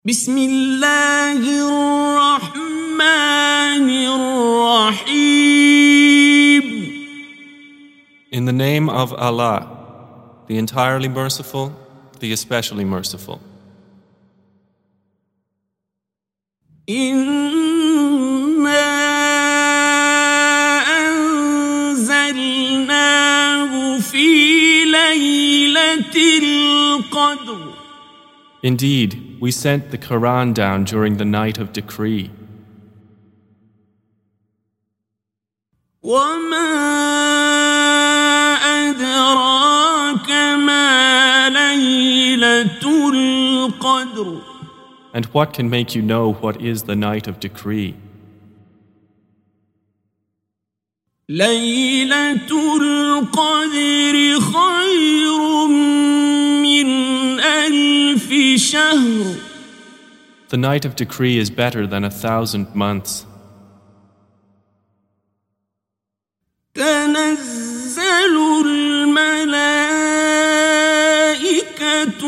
بسم الله الرحمن الرحيم. In the name of Allah, the entirely merciful, the especially merciful. إنا أنزلناه في ليلة القدر. Indeed, we sent the Quran down during the night of decree. وما أدراك ما ليلة القدر. And what can make you know what is the night of decree? ليلة القدر خير من ألف شهر. The night of decree is better than 1,000 months. تنزل الملائكة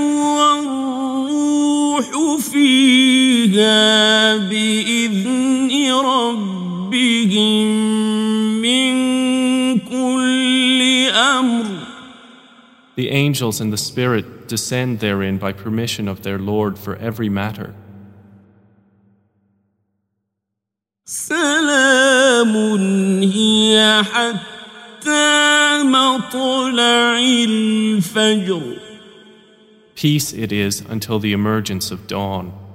والروح فيها بإذن ربهم من كل أمر. The angels and the Spirit descend therein by permission of their Lord for every matter. سلام هي حتى مطلع الفجر. Peace it is until the emergence of dawn.